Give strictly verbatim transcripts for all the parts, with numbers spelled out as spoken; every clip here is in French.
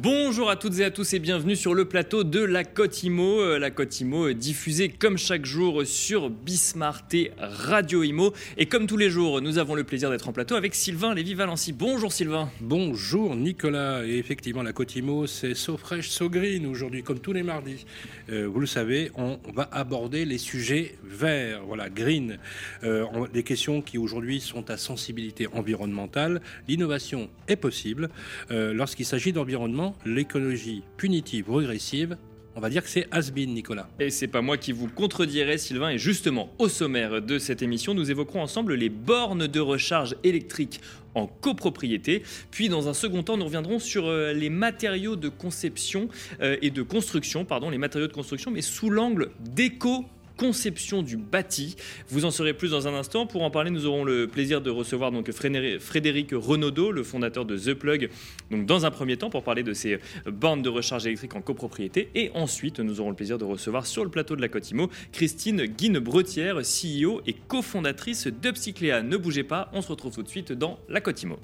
Bonjour à toutes et à tous et bienvenue sur le plateau de la Côte Imo. La Côte Imo diffusée comme chaque jour sur Bismart et Radio Imo. Et comme tous les jours, nous avons le plaisir d'être en plateau avec Sylvain Lévy-Valency. Bonjour Sylvain. Bonjour Nicolas. Et effectivement, la Côte Imo, c'est so fresh, so green aujourd'hui, comme tous les mardis. Euh, vous le savez, on va aborder les sujets verts, voilà, green. Euh, on, les questions qui aujourd'hui sont à sensibilité environnementale. L'innovation est possible. Euh, lorsqu'il s'agit d'environnement, l'écologie punitive ou régressive, on va dire que c'est has-been, Nicolas. Et c'est pas moi qui vous contredirai, Sylvain. Et justement, au sommaire de cette émission, nous évoquerons ensemble les bornes de recharge électrique en copropriété. Puis, dans un second temps, nous reviendrons sur euh, les matériaux de conception euh, et de construction, pardon, les matériaux de construction, mais sous l'angle d'éco conception du bâti. Vous en saurez plus dans un instant. Pour en parler, nous aurons le plaisir de recevoir donc Frédéric Renaudot, le fondateur de The Plug, donc dans un premier temps pour parler de ces bornes de recharge électrique en copropriété. Et ensuite, nous aurons le plaisir de recevoir sur le plateau de la Côte Imo Christine Guine-Bretière, C E O et cofondatrice d'Upcycléa. Ne bougez pas, on se retrouve tout de suite dans la Côte Imo.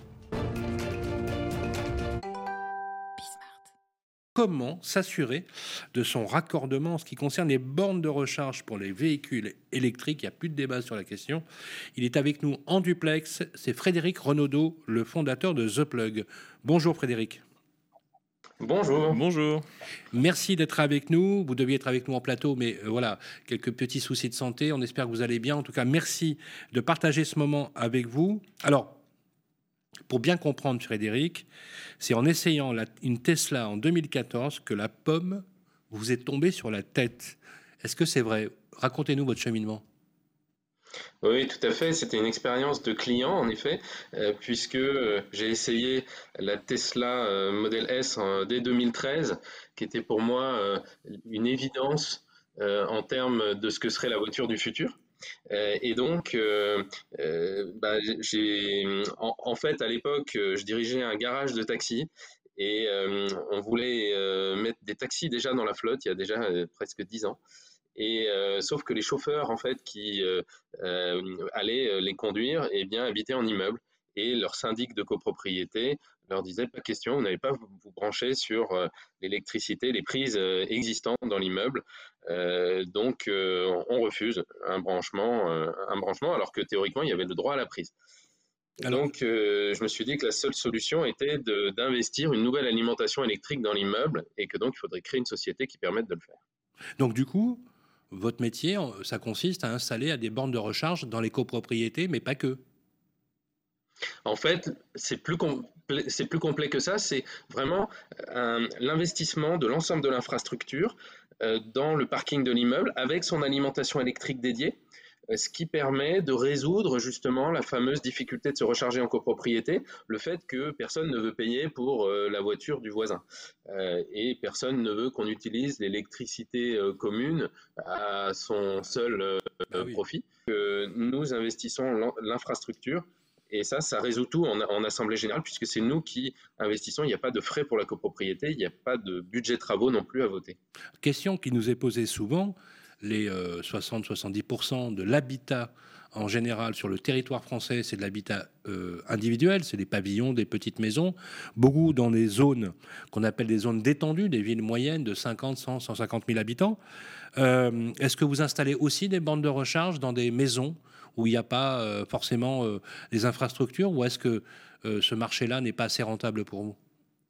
Comment s'assurer de son raccordement en ce qui concerne les bornes de recharge pour les véhicules électriques? Il n'y a plus de débat sur la question. Il est avec nous en duplex, c'est Frédéric Renaudot, le fondateur de The Plug. Bonjour Frédéric. Bonjour. Bonjour. Merci d'être avec nous. Vous deviez être avec nous en plateau, mais euh, voilà, quelques petits soucis de santé. On espère que vous allez bien. En tout cas, merci de partager ce moment avec vous. Alors, pour bien comprendre, Frédéric, c'est en essayant la, une Tesla en deux mille quatorze que la pomme vous est tombée sur la tête. Est-ce que c'est vrai? Racontez-nous votre cheminement. Oui, tout à fait. C'était une expérience de client, en effet, euh, puisque euh, j'ai essayé la Tesla euh, Model S en, dès deux mille treize, qui était pour moi euh, une évidence euh, en termes de ce que serait la voiture du futur. Euh, et donc, euh, euh, bah, j'ai, en, en fait, à l'époque, je dirigeais un garage de taxi et euh, on voulait euh, mettre des taxis déjà dans la flotte il y a déjà euh, presque dix ans. Et euh, sauf que les chauffeurs, en fait, qui euh, euh, allaient les conduire, eh bien, habitaient en immeuble. Et leur syndic de copropriété leur disait pas question, vous n'allez pas vous, vous brancher sur euh, l'électricité, les prises euh, existantes dans l'immeuble. Euh, donc, euh, on refuse un branchement, euh, un branchement, alors que théoriquement, il y avait le droit à la prise. Alors, donc, euh, je me suis dit que la seule solution était de, d'investir une nouvelle alimentation électrique dans l'immeuble et que donc, il faudrait créer une société qui permette de le faire. Donc, du coup, votre métier, ça consiste à installer à des bornes de recharge dans les copropriétés, mais pas que. En fait, c'est plus, complet, c'est plus complet que ça. C'est vraiment un, l'investissement de l'ensemble de l'infrastructure euh, dans le parking de l'immeuble avec son alimentation électrique dédiée, euh, ce qui permet de résoudre justement la fameuse difficulté de se recharger en copropriété, le fait que personne ne veut payer pour euh, la voiture du voisin euh, et personne ne veut qu'on utilise l'électricité euh, commune à son seul euh, ah oui. profit. Euh, nous investissons l'infrastructure. Et ça, ça résout tout en, en assemblée générale, puisque c'est nous qui investissons. Il n'y a pas de frais pour la copropriété, il n'y a pas de budget travaux non plus à voter. Question qui nous est posée souvent, les euh, soixante à soixante-dix pour cent de l'habitat en général sur le territoire français, c'est de l'habitat euh, individuel, c'est des pavillons, des petites maisons, beaucoup dans des zones qu'on appelle des zones détendues, des villes moyennes de cinquante, cent, cent cinquante mille habitants. Euh, est-ce que vous installez aussi des bornes de recharge dans des maisons où il n'y a pas euh, forcément euh, les infrastructures, ou est-ce que euh, ce marché-là n'est pas assez rentable pour vous?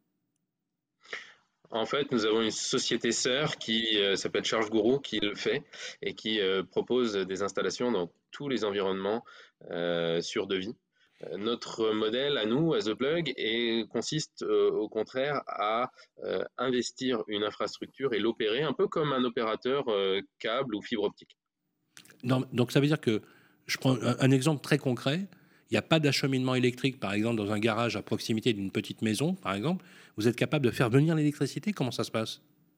En fait, nous avons une société sœur qui euh, s'appelle Charge Guru, qui le fait et qui euh, propose des installations dans tous les environnements euh, sur devis. Euh, notre modèle à nous, à The Plug, et consiste euh, au contraire à euh, investir une infrastructure et l'opérer un peu comme un opérateur euh, câble ou fibre optique. Non, donc ça veut dire que, je prends un, un exemple très concret, il n'y a pas d'acheminement électrique, par exemple, dans un garage à proximité d'une petite maison, par exemple. Vous êtes capable de faire venir l'électricité? Comment ça se passe?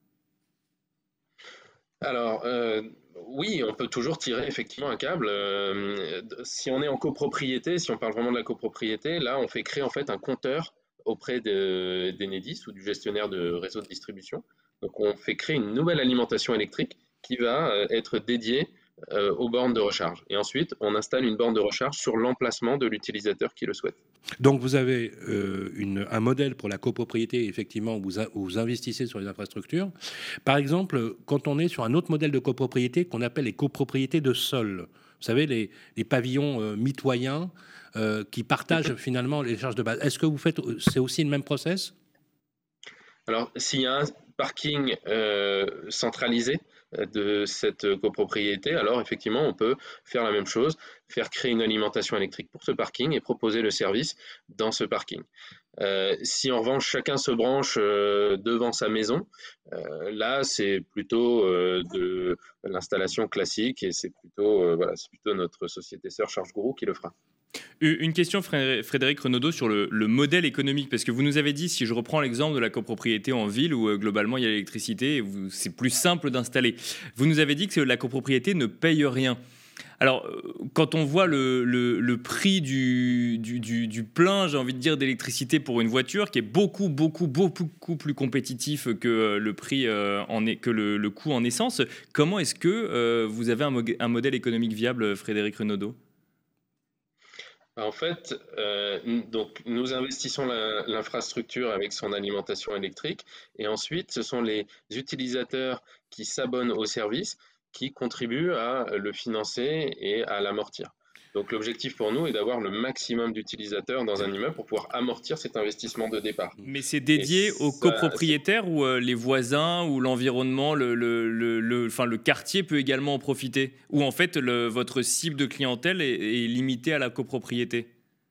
Alors, euh, oui, on peut toujours tirer effectivement un câble. Euh, si on est en copropriété, si on parle vraiment de la copropriété, là, on fait créer en fait un compteur auprès de, d'Enedis ou du gestionnaire de réseau de distribution. Donc, on fait créer une nouvelle alimentation électrique qui va être dédiée euh, aux bornes de recharge. Et ensuite, on installe une borne de recharge sur l'emplacement de l'utilisateur qui le souhaite. Donc vous avez euh, une, un modèle pour la copropriété, effectivement, où vous, a, où vous investissez sur les infrastructures. Par exemple, quand on est sur un autre modèle de copropriété qu'on appelle les copropriétés de sol, vous savez, les, les pavillons euh, mitoyens euh, qui partagent finalement les charges de base. Est-ce que vous faites, c'est aussi le même process? Alors, s'il y a un parking euh, centralisé de cette copropriété, alors effectivement, on peut faire la même chose, faire créer une alimentation électrique pour ce parking et proposer le service dans ce parking. Euh, si en revanche chacun se branche euh, devant sa maison, euh, là c'est plutôt euh, de l'installation classique et c'est plutôt, euh, voilà, c'est plutôt notre société sœur ChargeGuru qui le fera. Une question, Frédéric Renaudot, sur le, le modèle économique, parce que vous nous avez dit, si je reprends l'exemple de la copropriété en ville où euh, globalement il y a l'électricité et vous, c'est plus simple d'installer, vous nous avez dit que la copropriété ne paye rien. Alors, quand on voit le, le, le prix du, du, du, du plein, j'ai envie de dire, d'électricité pour une voiture, qui est beaucoup, beaucoup, beaucoup plus compétitif que le prix euh, en, que le, le coût en essence, comment est-ce que euh, vous avez un, mo- un modèle économique viable, Frédéric Renaudot ? En fait, euh, donc nous investissons la, l'infrastructure avec son alimentation électrique et ensuite ce sont les utilisateurs qui s'abonnent au service qui contribuent à le financer et à l'amortir. Donc l'objectif pour nous est d'avoir le maximum d'utilisateurs dans un immeuble pour pouvoir amortir cet investissement de départ. Mais c'est dédié aux ça, copropriétaires ou euh, les voisins ou l'environnement, le, le, le, le, enfin, le quartier peut également en profiter? Ou en fait le, votre cible de clientèle est, est limitée à la copropriété?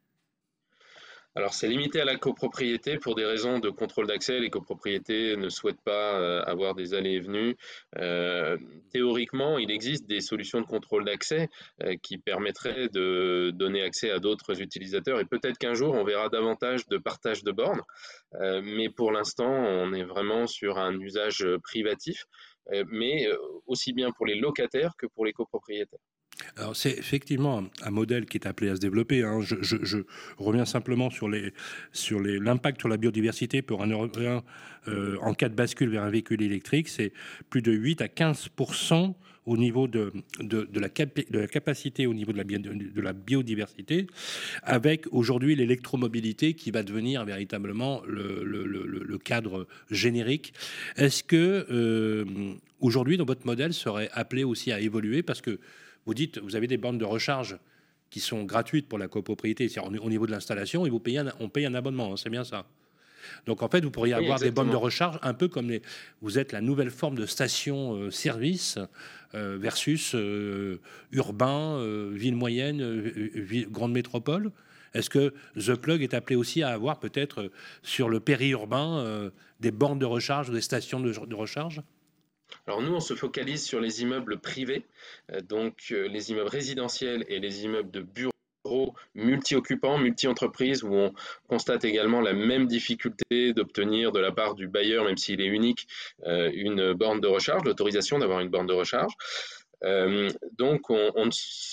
Alors, c'est limité à la copropriété pour des raisons de contrôle d'accès. Les copropriétés ne souhaitent pas euh, avoir des allées et venues. Euh, théoriquement, il existe des solutions de contrôle d'accès euh, qui permettraient de donner accès à d'autres utilisateurs. Et peut-être qu'un jour, on verra davantage de partage de bornes. Euh, mais pour l'instant, on est vraiment sur un usage privatif, euh, mais euh, aussi bien pour les locataires que pour les copropriétaires. Alors c'est effectivement un, un modèle qui est appelé à se développer. Hein. Je, je, je reviens simplement sur, les, sur les, l'impact sur la biodiversité pour un Européen euh, en cas de bascule vers un véhicule électrique. C'est plus de huit à quinze pour cent au niveau de, de, de, la, cap, de la capacité, au niveau de la, bio, de la biodiversité, avec aujourd'hui l'électromobilité qui va devenir véritablement le, le, le, le cadre générique. Est-ce que euh, aujourd'hui, dans votre modèle, serait appelé aussi à évoluer? Parce que vous dites, vous avez des bornes de recharge qui sont gratuites pour la copropriété, c'est-à-dire au niveau de l'installation, et vous payez un, on paye un abonnement, hein, c'est bien ça. Donc en fait, vous pourriez Oui, avoir exactement. des bornes de recharge un peu comme les, vous êtes la nouvelle forme de station-service euh, versus euh, urbain, euh, ville moyenne, euh, ville, grande métropole. Est-ce que The Plug est appelé aussi à avoir peut-être sur le périurbain euh, des bornes de recharge ou des stations de, de recharge? Alors nous, on se focalise sur les immeubles privés, euh, donc euh, les immeubles résidentiels et les immeubles de bureaux multi-occupants, multi-entreprises, où on constate également la même difficulté d'obtenir de la part du bailleur, même s'il est unique, euh, une borne de recharge, l'autorisation d'avoir une borne de recharge. Euh, donc on, on ne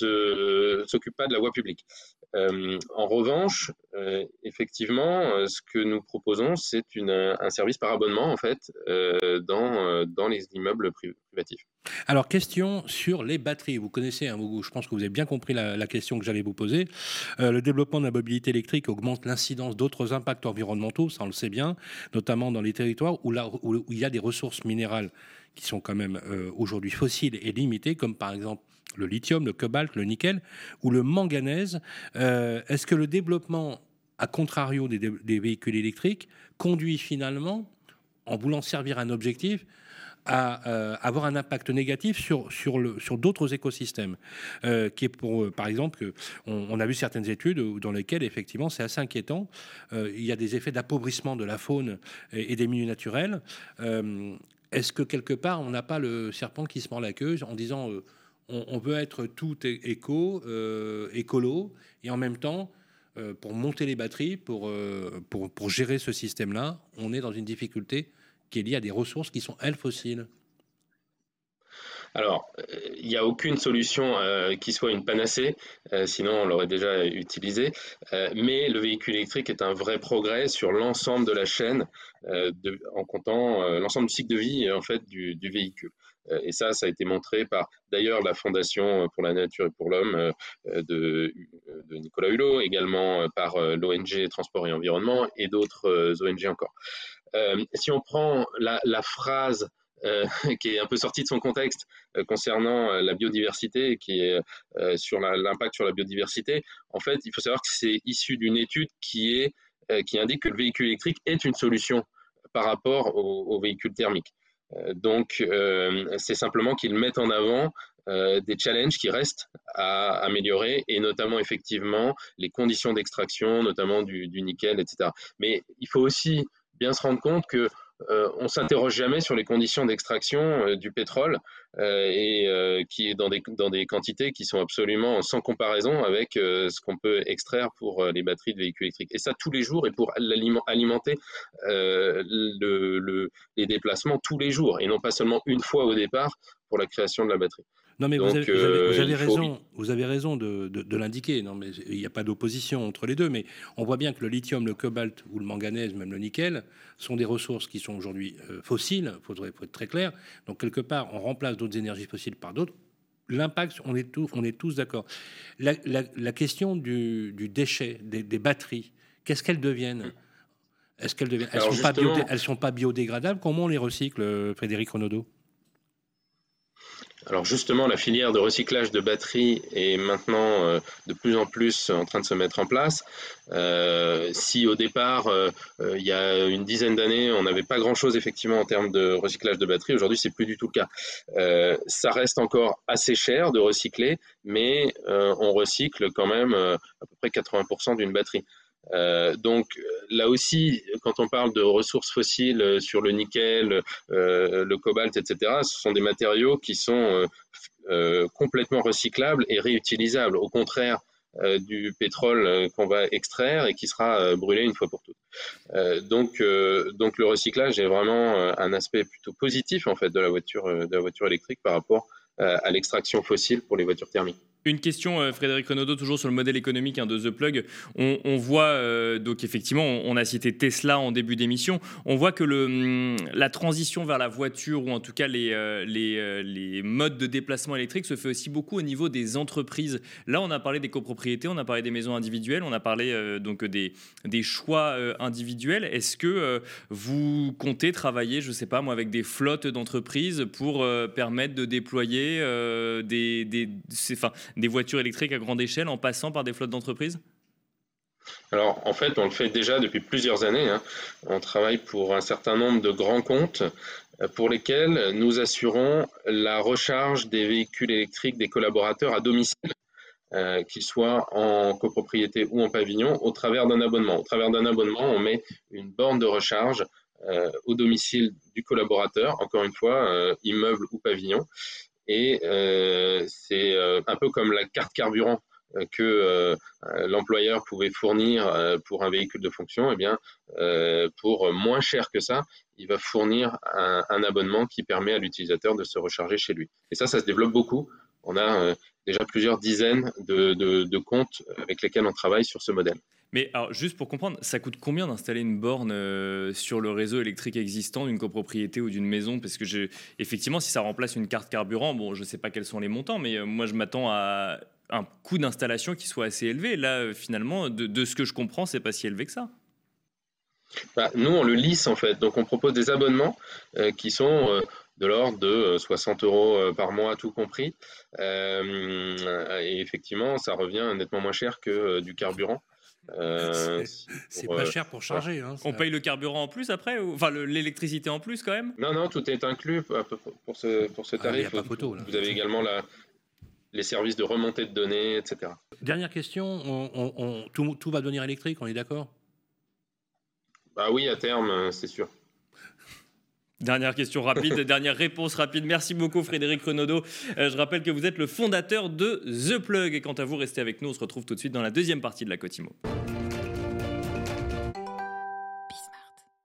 se, s'occupe pas de la voie publique. Euh, en revanche, euh, effectivement, euh, ce que nous proposons, c'est une, un service par abonnement en fait euh, dans, euh, dans les immeubles pri- privatifs. Alors, question sur les batteries. Vous connaissez, hein, vous, je pense que vous avez bien compris la, la question que j'allais vous poser. Euh, le développement de la mobilité électrique augmente l'incidence d'autres impacts environnementaux, ça on le sait bien, notamment dans les territoires où, là, où, où il y a des ressources minérales qui sont quand même euh, aujourd'hui fossiles et limitées, comme par exemple le lithium, le cobalt, le nickel ou le manganèse. Euh, est-ce que le développement, à contrario des, des véhicules électriques, conduit finalement, en voulant servir un objectif, à euh, avoir un impact négatif sur, sur, le, sur d'autres écosystèmes, euh, qui est pour, euh, par exemple, on, on a vu certaines études dans lesquelles, effectivement, c'est assez inquiétant. Euh, il y a des effets d'appauvrissement de la faune et, et des milieux naturels. Euh, est-ce que, quelque part, on n'a pas le serpent qui se mord la queue en disant euh, on, on veut être tout éco, euh, écolo, et en même temps, euh, pour monter les batteries, pour, euh, pour, pour gérer ce système-là, on est dans une difficulté qui est lié à des ressources qui sont, elles, fossiles? Alors, il n'y a aucune solution euh, qui soit une panacée, euh, sinon on l'aurait déjà utilisé, euh, mais le véhicule électrique est un vrai progrès sur l'ensemble de la chaîne, euh, de, en comptant euh, l'ensemble du cycle de vie en fait, du, du véhicule. Et ça, ça a été montré par d'ailleurs la Fondation pour la nature et pour l'homme de, de Nicolas Hulot, également par l'O N G Transport et Environnement et d'autres O N G encore. Euh, si on prend la, la phrase euh, qui est un peu sortie de son contexte euh, concernant euh, la biodiversité, qui est euh, sur la, l'impact sur la biodiversité, en fait, il faut savoir que c'est issu d'une étude qui, est, euh, qui indique que le véhicule électrique est une solution par rapport au, au véhicule thermique. Euh, donc, euh, c'est simplement qu'ils mettent en avant euh, des challenges qui restent à améliorer, et notamment effectivement les conditions d'extraction, notamment du, du nickel, et cetera. Mais il faut aussi bien se rendre compte que euh, on s'interroge jamais sur les conditions d'extraction euh, du pétrole euh, et euh, qui est dans des dans des quantités qui sont absolument sans comparaison avec euh, ce qu'on peut extraire pour euh, les batteries de véhicules électriques. Et ça tous les jours, et pour alimenter euh, le, le, les déplacements tous les jours, et non pas seulement une fois au départ pour la création de la batterie. Non, mais Donc, vous avez, vous avez, vous avez euh, raison, faut... vous avez raison de, de, de l'indiquer. Non, mais il n'y a pas d'opposition entre les deux. Mais on voit bien que le lithium, le cobalt ou le manganèse, même le nickel, sont des ressources qui sont aujourd'hui euh, fossiles. Il faudrait faut être très clair. Donc quelque part, on remplace d'autres énergies fossiles par d'autres. L'impact, on est tous, on est tous d'accord. La, la, la question du, du déchet, des, des batteries, qu'est-ce qu'elles deviennent? Est-ce qu'elles deviennent? Elles ne sont, justement... biodé... sont pas biodégradables? Comment on les recycle, Frédéric Renaudot? Alors justement, la filière de recyclage de batteries est maintenant euh, de plus en plus en train de se mettre en place. Euh, si au départ, euh, euh, il y a une dizaine d'années, on n'avait pas grand-chose effectivement en termes de recyclage de batteries, aujourd'hui c'est plus du tout le cas. Euh, ça reste encore assez cher de recycler, mais euh, on recycle quand même euh, à peu près quatre-vingts pour cent d'une batterie. Euh, donc là aussi, quand on parle de ressources fossiles sur le nickel, euh, le cobalt, et cetera, ce sont des matériaux qui sont euh, euh, complètement recyclables et réutilisables, au contraire euh, du pétrole euh, qu'on va extraire et qui sera euh, brûlé une fois pour toutes. Euh, donc, euh, donc le recyclage est vraiment euh, un aspect plutôt positif en fait de la voiture, euh, de la voiture électrique par rapport euh, à l'extraction fossile pour les voitures thermiques. Une question, Frédéric Renaudot, toujours sur le modèle économique hein, de The Plug. On, on voit, euh, donc effectivement, on, on a cité Tesla en début d'émission. On voit que le, la transition vers la voiture, ou en tout cas les, euh, les, euh, les modes de déplacement électrique, se fait aussi beaucoup au niveau des entreprises. Là, on a parlé des copropriétés, on a parlé des maisons individuelles, on a parlé euh, donc des, des choix euh, individuels. Est-ce que euh, vous comptez travailler, je ne sais pas moi, avec des flottes d'entreprises pour euh, permettre de déployer euh, des... des c'est, enfin, des voitures électriques à grande échelle en passant par des flottes d'entreprises? Alors, en fait, on le fait déjà depuis plusieurs années. Hein. On travaille pour un certain nombre de grands comptes pour lesquels nous assurons la recharge des véhicules électriques des collaborateurs à domicile, euh, qu'ils soient en copropriété ou en pavillon, au travers d'un abonnement. Au travers d'un abonnement, on met une borne de recharge euh, au domicile du collaborateur, encore une fois, euh, immeuble ou pavillon. Et euh, c'est euh, un peu comme la carte carburant euh, que euh, l'employeur pouvait fournir euh, pour un véhicule de fonction. Eh bien, euh, pour moins cher que ça, il va fournir un, un abonnement qui permet à l'utilisateur de se recharger chez lui. Et ça, ça se développe beaucoup. On a euh, déjà plusieurs dizaines de, de, de comptes avec lesquels on travaille sur ce modèle. Mais alors, juste pour comprendre, ça coûte combien d'installer une borne euh, sur le réseau électrique existant d'une copropriété ou d'une maison? Parce que je, effectivement, si ça remplace une carte carburant, bon, je ne sais pas quels sont les montants, mais euh, moi, je m'attends à un coût d'installation qui soit assez élevé. Là, euh, finalement, de, de ce que je comprends, c'est pas si élevé que ça. Bah, nous, on le lisse en fait. Donc, on propose des abonnements euh, qui sont euh, de l'ordre de soixante euros par mois, tout compris. Euh, et effectivement, ça revient nettement moins cher que euh, du carburant. Euh, c'est pas euh, cher pour charger. Hein, on paye le carburant en plus après ou... Enfin, le, l'électricité en plus quand même? Non, non, tout est inclus pour ce, pour ce tarif. Ah, pas photo, là. Vous avez également la, les services de remontée de données, et cetera. Dernière question, on, on, on, tout, tout va devenir électrique, on est d'accord? Bah oui, à terme, c'est sûr. Dernière question rapide, dernière réponse rapide. Merci beaucoup Frédéric Renaudot. Euh, je rappelle que vous êtes le fondateur de The Plug. Et quant à vous, restez avec nous. On se retrouve tout de suite dans la deuxième partie de la Côte Immo.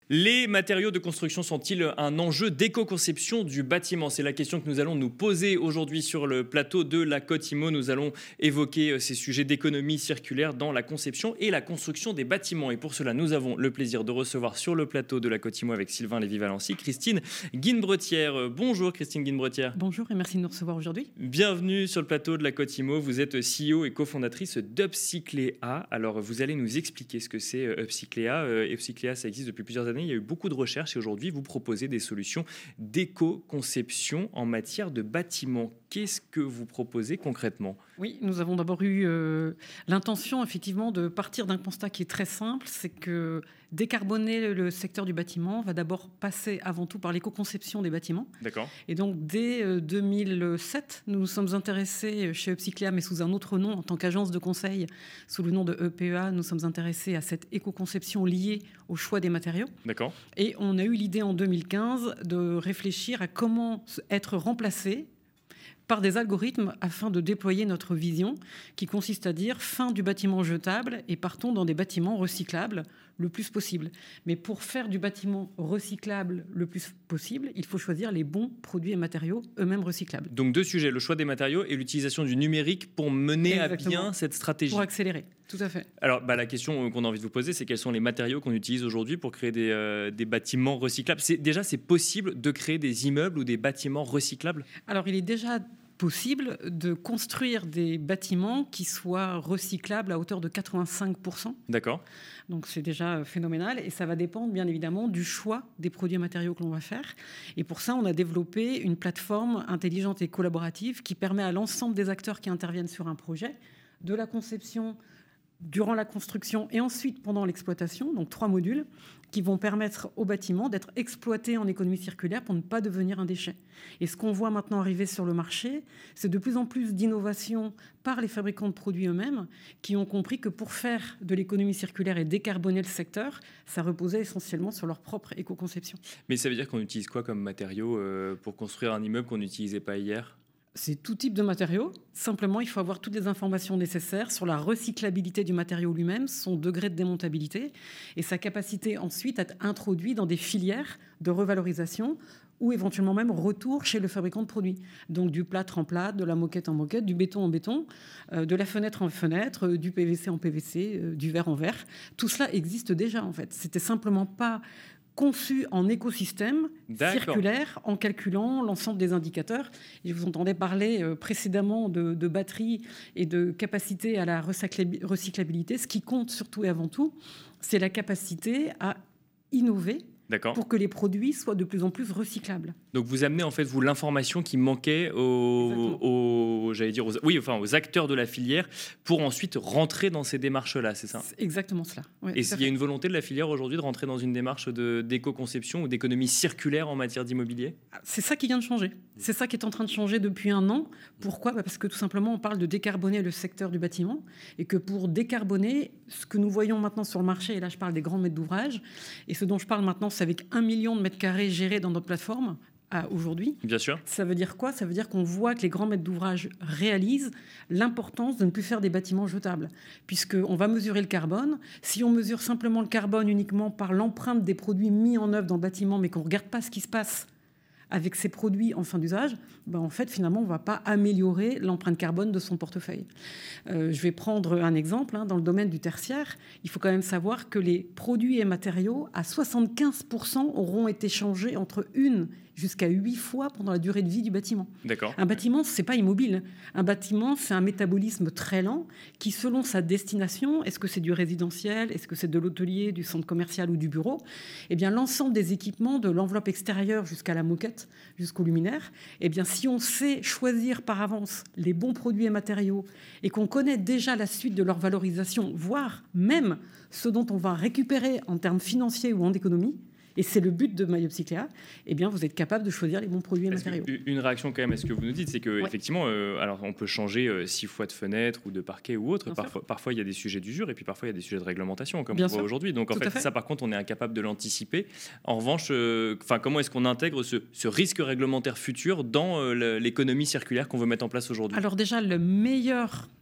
Les matériaux de construction sont-ils un enjeu d'éco-conception du bâtiment? C'est la question que nous allons nous poser aujourd'hui sur le plateau de la Côte Immo. Nous allons évoquer ces sujets d'économie circulaire dans la conception et la construction des bâtiments. Et pour cela, nous avons le plaisir de recevoir sur le plateau de la Côte Immo avec Sylvain Lévy-Valency, Christine Guinbretière. Bonjour Christine Guinbretière. Bonjour et merci de nous recevoir aujourd'hui. Bienvenue sur le plateau de la Côte Immo. Vous êtes C E O et cofondatrice d'Upcycléa. Alors vous allez nous expliquer ce que c'est Upcycléa. Upcycléa, ça existe depuis plusieurs années. Il y a eu beaucoup de recherches et aujourd'hui, vous proposez des solutions d'éco-conception en matière de bâtiments. Qu'est-ce que vous proposez concrètement ? Oui, nous avons d'abord eu euh, l'intention, effectivement, de partir d'un constat qui est très simple, c'est que décarboner le secteur du bâtiment va d'abord passer avant tout par l'éco-conception des bâtiments. D'accord. Et donc, dès euh, deux mille sept, nous nous sommes intéressés chez Upcycléa, mais sous un autre nom, en tant qu'agence de conseil, sous le nom de E P E A, nous sommes intéressés à cette éco-conception liée au choix des matériaux. D'accord. Et on a eu l'idée en deux mille quinze de réfléchir à comment être remplacé par des algorithmes afin de déployer notre vision qui consiste à dire fin du bâtiment jetable et partons dans des bâtiments recyclables le plus possible. Mais pour faire du bâtiment recyclable le plus possible, il faut choisir les bons produits et matériaux eux-mêmes recyclables. Donc deux sujets, le choix des matériaux et l'utilisation du numérique pour mener Exactement. à bien cette stratégie. Pour accélérer, tout à fait. Alors bah, la question qu'on a envie de vous poser, c'est quels sont les matériaux qu'on utilise aujourd'hui pour créer des, euh, des bâtiments recyclables. C'est, déjà, c'est possible de créer des immeubles ou des bâtiments recyclables ? Alors il est déjà possible de construire des bâtiments qui soient recyclables à hauteur de quatre-vingt-cinq pour cent. D'accord. Donc c'est déjà phénoménal et ça va dépendre bien évidemment du choix des produits et matériaux que l'on va faire. Et pour ça, on a développé une plateforme intelligente et collaborative qui permet à l'ensemble des acteurs qui interviennent sur un projet, de la conception, durant la construction et ensuite pendant l'exploitation, donc trois modules, qui vont permettre au bâtiment d'être exploité en économie circulaire pour ne pas devenir un déchet. Et ce qu'on voit maintenant arriver sur le marché, c'est de plus en plus d'innovations par les fabricants de produits eux-mêmes qui ont compris que pour faire de l'économie circulaire et décarboner le secteur, ça reposait essentiellement sur leur propre éco-conception. Mais ça veut dire qu'on utilise quoi comme matériaux euh, pour construire un immeuble qu'on n'utilisait pas hier ? C'est tout type de matériaux. Simplement, il faut avoir toutes les informations nécessaires sur la recyclabilité du matériau lui-même, son degré de démontabilité et sa capacité ensuite à être introduit dans des filières de revalorisation ou éventuellement même retour chez le fabricant de produits. Donc du plâtre en plâtre, de la moquette en moquette, du béton en béton, euh, de la fenêtre en fenêtre, euh, du P V C en P V C, euh, du verre en verre. Tout cela existe déjà en fait. C'était simplement pas conçu en écosystème D'accord. circulaire en calculant l'ensemble des indicateurs. Et je vous entendais parler euh, précédemment de, de batterie et de capacité à la recyclabilité. Ce qui compte surtout et avant tout, c'est la capacité à innover D'accord. pour que les produits soient de plus en plus recyclables. Donc vous amenez en fait vous l'information qui manquait aux, aux j'allais dire aux, oui enfin aux acteurs de la filière pour ensuite rentrer dans ces démarches là, c'est ça ? C'est exactement cela. Ouais, et s'il y a une volonté de la filière aujourd'hui de rentrer dans une démarche de, d'éco-conception ou d'économie circulaire en matière d'immobilier ? C'est ça qui vient de changer. C'est ça qui est en train de changer depuis un an. Pourquoi ? Bah parce que tout simplement on parle de décarboner le secteur du bâtiment et que pour décarboner, ce que nous voyons maintenant sur le marché, et là je parle des grands maîtres d'ouvrage, et ce dont je parle maintenant c'est avec un million de mètres carrés gérés dans notre plateforme à aujourd'hui. Bien sûr. Ça veut dire quoi ? Ça veut dire qu'on voit que les grands maîtres d'ouvrage réalisent l'importance de ne plus faire des bâtiments jetables, puisqu'on va mesurer le carbone. Si on mesure simplement le carbone uniquement par l'empreinte des produits mis en œuvre dans le bâtiment, mais qu'on ne regarde pas ce qui se passe avec ces produits en fin d'usage, ben en fait, finalement, on ne va pas améliorer l'empreinte carbone de son portefeuille. Euh, je vais prendre un exemple. Hein, dans le domaine du tertiaire, il faut quand même savoir que les produits et matériaux, à soixante-quinze pour cent, auront été changés entre une jusqu'à huit fois pendant la durée de vie du bâtiment. D'accord. Un bâtiment, c'est pas immobile. Un bâtiment, c'est un métabolisme très lent qui, selon sa destination, est-ce que c'est du résidentiel, est-ce que c'est de l'hôtelier, du centre commercial ou du bureau, eh bien, l'ensemble des équipements, de l'enveloppe extérieure jusqu'à la moquette, jusqu'au luminaire, eh bien, si on sait choisir par avance les bons produits et matériaux et qu'on connaît déjà la suite de leur valorisation, voire même ce dont on va récupérer en termes financiers ou en économie, et c'est le but de Upcycléa, eh bien, vous êtes capable de choisir les bons produits et Parce matériaux. Une réaction quand même à ce que vous nous dites, c'est que Ouais. effectivement, euh, alors on peut changer euh, six fois de fenêtre ou de parquet ou autre. Bien Parfois, parfois, il y a des sujets d'usure et puis parfois il y a des sujets de réglementation, comme Bien on voit sûr. aujourd'hui. Donc en Tout fait, à fait. ça, par contre, on est incapable de l'anticiper. En revanche, euh, enfin, comment est-ce qu'on intègre ce, ce risque réglementaire futur dans euh, le- l'économie circulaire qu'on veut mettre en place aujourd'hui ? Alors déjà, le meilleur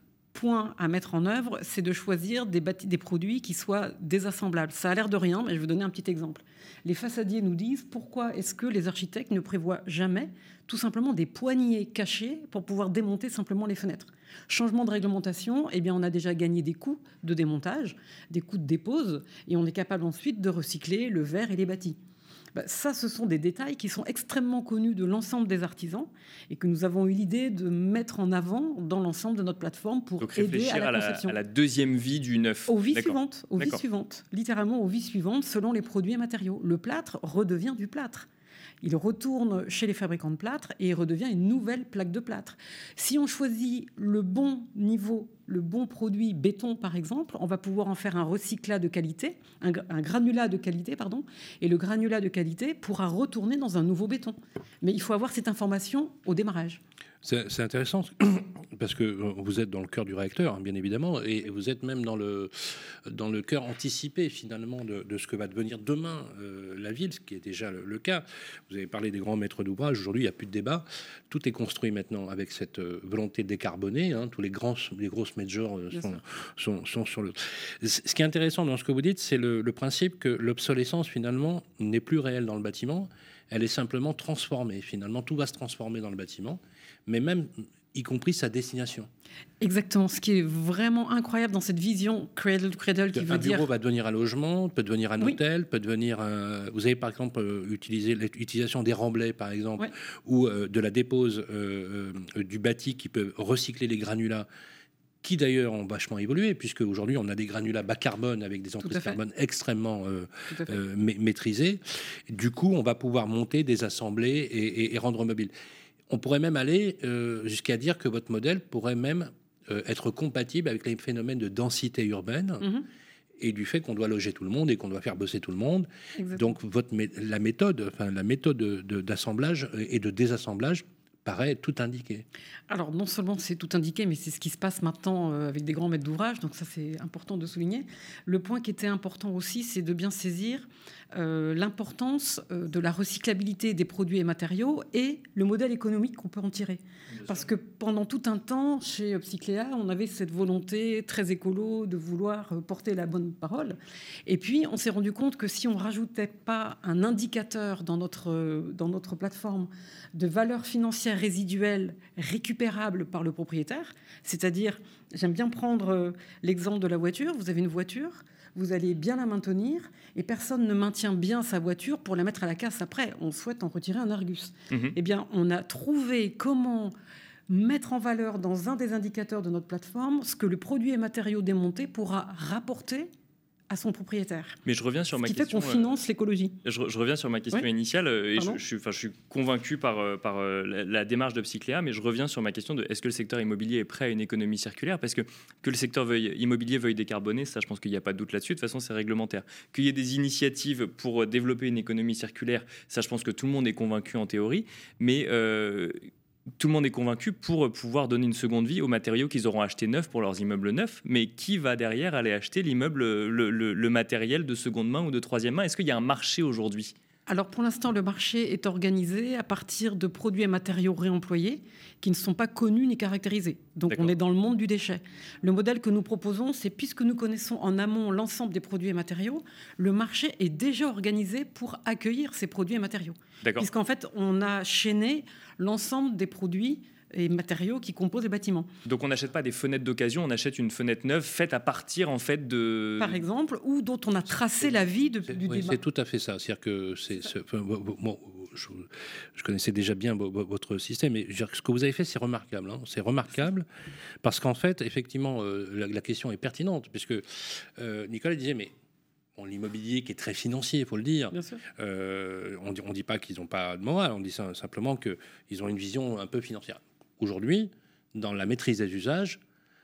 point à mettre en œuvre, c'est de choisir des, bâti- des produits qui soient désassemblables. Ça a l'air de rien, mais je vais donner un petit exemple. Les façadiers nous disent pourquoi est-ce que les architectes ne prévoient jamais tout simplement des poignées cachées pour pouvoir démonter simplement les fenêtres. Changement de réglementation, eh bien on a déjà gagné des coûts de démontage, des coûts de dépose, et on est capable ensuite de recycler le verre et les bâtis. Ben, ça, ce sont des détails qui sont extrêmement connus de l'ensemble des artisans et que nous avons eu l'idée de mettre en avant dans l'ensemble de notre plateforme pour Donc aider réfléchir à la à conception. la, à la deuxième vie du neuf. Aux vies D'accord. suivantes, aux vies D'accord. suivantes, littéralement aux vies suivantes selon les produits et matériaux. Le plâtre redevient du plâtre. Il retourne chez les fabricants de plâtre et il redevient une nouvelle plaque de plâtre. Si on choisit le bon niveau, le bon produit béton par exemple, on va pouvoir en faire un recyclat de qualité, un, un granulat de qualité, pardon, et le granulat de qualité pourra retourner dans un nouveau béton. Mais il faut avoir cette information au démarrage. C'est, c'est intéressant parce que vous êtes dans le cœur du réacteur, hein, bien évidemment, et vous êtes même dans le, dans le cœur anticipé finalement de, de ce que va devenir demain euh, la ville, ce qui est déjà le, le cas. Vous avez parlé des grands maîtres d'ouvrage. Aujourd'hui, il n'y a plus de débat. Tout est construit maintenant avec cette euh, volonté de décarboner. Hein, tous les grands, les grosses majors euh, sont, sont, sont sur le. Ce qui est intéressant dans ce que vous dites, c'est le, le principe que l'obsolescence finalement n'est plus réelle dans le bâtiment. Elle est simplement transformée. Finalement, tout va se transformer dans le bâtiment, mais même y compris sa destination. Exactement. Ce qui est vraiment incroyable dans cette vision cradle to cradle, qui veut un bureau dire... va devenir un logement, peut devenir un Oui. hôtel, peut devenir un... Vous avez par exemple euh, utilisé l'utilisation des remblais, par exemple, Ouais. ou euh, de la dépose euh, euh, du bâti qui peut recycler les granulats, qui d'ailleurs ont vachement évolué, puisque aujourd'hui on a des granulats bas carbone avec des emprises carbone extrêmement euh, euh, ma- maîtrisées. Du coup, on va pouvoir monter, désassembler et, et, et rendre mobile. On pourrait même aller euh, jusqu'à dire que votre modèle pourrait même euh, être compatible avec les phénomènes de densité urbaine Mm-hmm. et du fait qu'on doit loger tout le monde et qu'on doit faire bosser tout le monde. Exactement. Donc votre, mé- la méthode, enfin la méthode de, de- d'assemblage et de désassemblage paraît tout indiqué. Alors, non seulement c'est tout indiqué, mais c'est ce qui se passe maintenant euh, avec des grands maîtres d'ouvrage, donc ça, c'est important de souligner. Le point qui était important aussi, c'est de bien saisir euh, l'importance euh, de la recyclabilité des produits et matériaux et le modèle économique qu'on peut en tirer. Parce que pendant tout un temps, chez Upcycléa, on avait cette volonté très écolo de vouloir euh, porter la bonne parole. Et puis, on s'est rendu compte que si on rajoutait pas un indicateur dans notre, euh, dans notre plateforme de valeur financière résiduelle récupérable par le propriétaire, c'est-à-dire, j'aime bien prendre euh, l'exemple de la voiture. Vous avez une voiture, vous allez bien la maintenir et personne ne maintient bien sa voiture pour la mettre à la casse après. On souhaite en retirer un Argus. Mhm. Eh bien, on a trouvé comment mettre en valeur dans un des indicateurs de notre plateforme ce que le produit et matériaux démontés pourra rapporter à son propriétaire. Mais je reviens sur Ce ma qui question. fait qu'on euh, finance l'écologie. Je, je reviens sur ma question Oui. initiale euh, et je, Pardon je suis, enfin, je suis convaincu par, euh, par euh, la, la démarche d'Upcycléa, mais je reviens sur ma question de est-ce que le secteur immobilier est prêt à une économie circulaire? Parce que que le secteur veuille, immobilier veuille décarboner, ça je pense qu'il n'y a pas de doute là-dessus, de toute façon c'est réglementaire. Qu'il y ait des initiatives pour développer une économie circulaire, ça je pense que tout le monde est convaincu en théorie, mais... Euh, tout le monde est convaincu pour pouvoir donner une seconde vie aux matériaux qu'ils auront achetés neufs pour leurs immeubles neufs, mais qui va derrière aller acheter l'immeuble, le, le, le matériel de seconde main ou de troisième main? Est-ce qu'il y a un marché aujourd'hui? Alors pour l'instant, le marché est organisé à partir de produits et matériaux réemployés qui ne sont pas connus ni caractérisés. Donc D'accord. on est dans le monde du déchet. Le modèle que nous proposons, c'est puisque nous connaissons en amont l'ensemble des produits et matériaux, le marché est déjà organisé pour accueillir ces produits et matériaux. D'accord. Puisqu'en fait, on a chaîné l'ensemble des produits et matériaux qui composent les bâtiments. Donc on n'achète pas des fenêtres d'occasion, on achète une fenêtre neuve faite à partir en fait de... Par exemple, ou dont on a tracé la vie de, C'est, du oui, débat. c'est tout à fait ça. C'est-à-dire que c'est, c'est- enfin, bon, je, je connaissais déjà bien vo- vo- votre système, mais je veux dire que ce que vous avez fait, c'est remarquable. hein. C'est remarquable parce qu'en fait, effectivement, euh, la, la question est pertinente, puisque euh, Nicolas disait, mais bon, l'immobilier qui est très financier, il faut le dire. Bien sûr. Euh, on ne dit pas qu'ils n'ont pas de morale, on dit ça- simplement qu'ils ont une vision un peu financière. Aujourd'hui, dans la maîtrise des usages,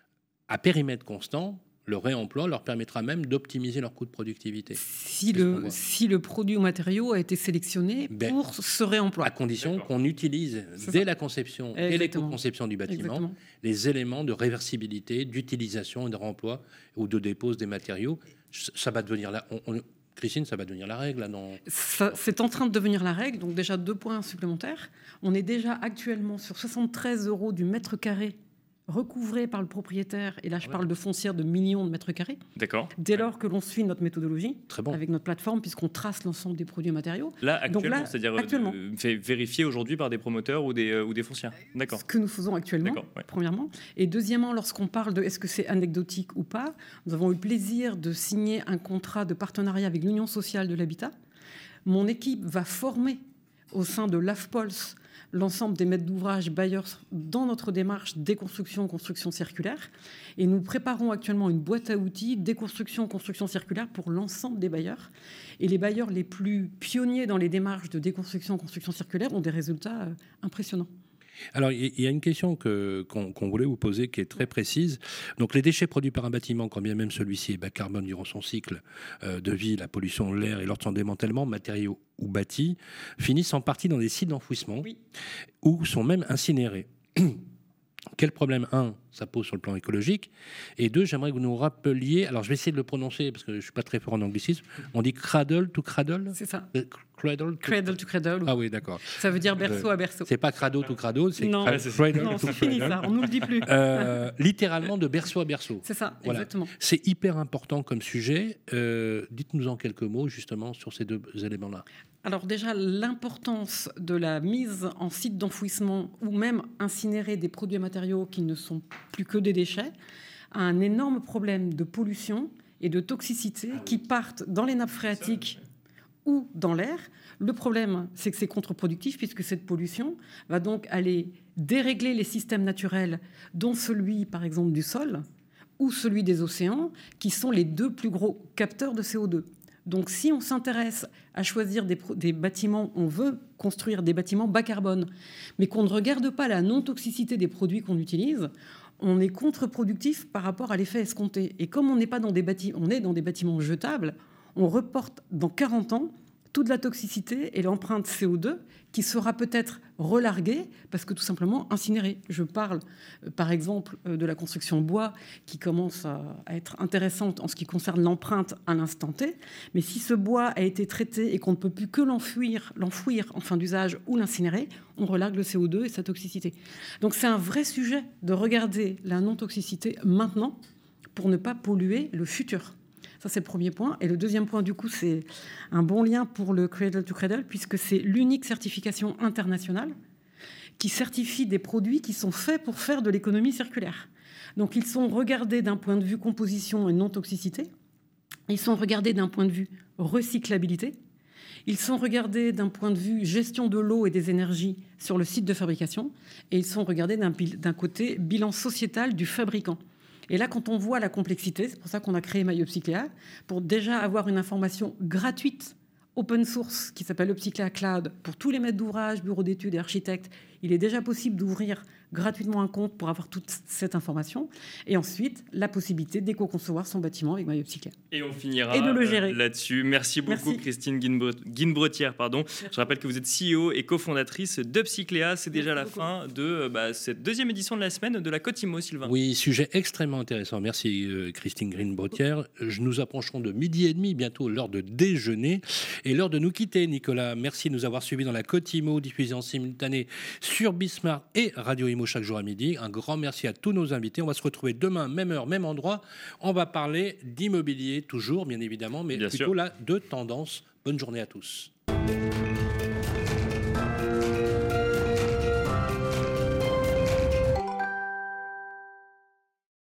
à périmètre constant, le réemploi leur permettra même d'optimiser leur coût de productivité. Si C'est ce qu'on le, voit. si le produit ou matériau a été sélectionné Ben, pour ce réemploi. À condition D'accord. qu'on utilise C'est dès ça. la conception et Exactement. l'éco-conception du bâtiment Exactement. les éléments de réversibilité, d'utilisation et de réemploi ou de dépose des matériaux. Ça va devenir là. On, on- Christine, ça va devenir la règle là, dans... Ça, c'est en train de devenir la règle, donc déjà deux points supplémentaires. On est déjà actuellement sur soixante-treize euros du mètre carré recouvrée par le propriétaire, et là je Ah ouais. parle de foncière de millions de mètres carrés, D'accord. dès lors que l'on suit notre méthodologie, Très bon. avec notre plateforme, puisqu'on trace l'ensemble des produits et matériaux. Là, Donc actuellement, là, c'est-à-dire actuellement. euh, fait vérifier aujourd'hui par des promoteurs ou des, euh, ou des foncières. D'accord. Ce que nous faisons actuellement, D'accord, ouais. premièrement. Et deuxièmement, lorsqu'on parle de est-ce que c'est anecdotique ou pas, nous avons eu le plaisir de signer un contrat de partenariat avec l'Union sociale de l'habitat. Mon équipe va former au sein de l'A F P O L S l'ensemble des maîtres d'ouvrage bailleurs dans notre démarche déconstruction, construction circulaire. Et nous préparons actuellement une boîte à outils déconstruction, construction circulaire pour l'ensemble des bailleurs. Et les bailleurs les plus pionniers dans les démarches de déconstruction, construction circulaire ont des résultats euh, impressionnants. Alors, il y a une question que, qu'on, qu'on voulait vous poser qui est très précise. Donc, les déchets produits par un bâtiment, quand bien même celui-ci est bas carbone durant son cycle euh, de vie, la pollution de l'air et lors de son démantèlement, matériaux ou bâtis, finissent en partie dans des sites d'enfouissement Oui. ou sont même incinérés. Quel problème, un, ça pose sur le plan écologique, et deux, j'aimerais que vous nous rappeliez, alors je vais essayer de le prononcer parce que je ne suis pas très fort en anglicisme, on dit cradle to cradle C'est ça. Euh, Cradle to... Cradle to cradle. Ah oui, d'accord. Ça veut dire berceau Euh, à berceau. C'est pas crado to crado, c'est Non. cra- Ouais, c'est- cradle Non, to c'est fini cradle. ça, on nous le dit plus. Euh, littéralement de berceau à berceau. C'est ça, Voilà. exactement. C'est hyper important comme sujet. Euh, dites-nous en quelques mots justement sur ces deux éléments-là. Alors déjà, l'importance de la mise en site d'enfouissement ou même incinérer des produits et matériaux qui ne sont plus que des déchets a un énorme problème de pollution et de toxicité qui partent dans les nappes phréatiques ou dans l'air. Le problème, c'est que c'est contre-productif puisque cette pollution va donc aller dérégler les systèmes naturels, dont celui, par exemple, du sol ou celui des océans, qui sont les deux plus gros capteurs de C O deux. Donc, si on s'intéresse à choisir des, pro- des bâtiments, on veut construire des bâtiments bas carbone, mais qu'on ne regarde pas la non-toxicité des produits qu'on utilise, on est contre-productif par rapport à l'effet escompté. Et comme on n'est pas dans des bâtiments, on est dans des bâtiments jetables, on reporte dans quarante ans toute la toxicité et l'empreinte C O deux qui sera peut-être relarguée parce que tout simplement incinérée. Je parle euh, par exemple euh, de la construction bois qui commence à, à être intéressante en ce qui concerne l'empreinte à l'instant T, mais si ce bois a été traité et qu'on ne peut plus que l'enfouir, l'enfouir en fin d'usage ou l'incinérer, on relargue le C O deux et sa toxicité. Donc c'est un vrai sujet de regarder la non-toxicité maintenant pour ne pas polluer le futur. Ça, c'est le premier point. Et le deuxième point, du coup, c'est un bon lien pour le Cradle to Cradle, puisque c'est l'unique certification internationale qui certifie des produits qui sont faits pour faire de l'économie circulaire. Donc, ils sont regardés d'un point de vue composition et non-toxicité. Ils sont regardés d'un point de vue recyclabilité. Ils sont regardés d'un point de vue gestion de l'eau et des énergies sur le site de fabrication. Et ils sont regardés d'un, d'un côté bilan sociétal du fabricant. Et là, quand on voit la complexité, c'est pour ça qu'on a créé MyUpcycléa, pour déjà avoir une information gratuite, open source, qui s'appelle Upcycléa Cloud, pour tous les maîtres d'ouvrage, bureaux d'études et architectes. Il est déjà possible d'ouvrir gratuitement un compte pour avoir toute cette information. Et ensuite, la possibilité d'éco-concevoir son bâtiment avec MyUpcycléa. Et on finira Et de le gérer. euh, là-dessus. Merci beaucoup, Merci. Christine Guinbre- Guinbretière. Pardon. Je rappelle que vous êtes C E O et cofondatrice d'Upcycléa. C'est déjà la Merci fin de euh, bah, cette deuxième édition de la semaine de la Cotimo, Sylvain. Oui, sujet extrêmement intéressant. Merci euh, Christine Guinbretière. Je nous approcherons de midi et demi, bientôt l'heure de déjeuner et l'heure de nous quitter. Nicolas, merci de nous avoir suivis dans la Cotimo, diffusée en simultané sur Bismarck et Radio Imo chaque jour à midi. Un grand merci à tous nos invités. On va se retrouver demain, même heure, même endroit. On va parler d'immobilier, toujours, bien évidemment, mais Bien plutôt sûr. là de tendance. Bonne journée à tous.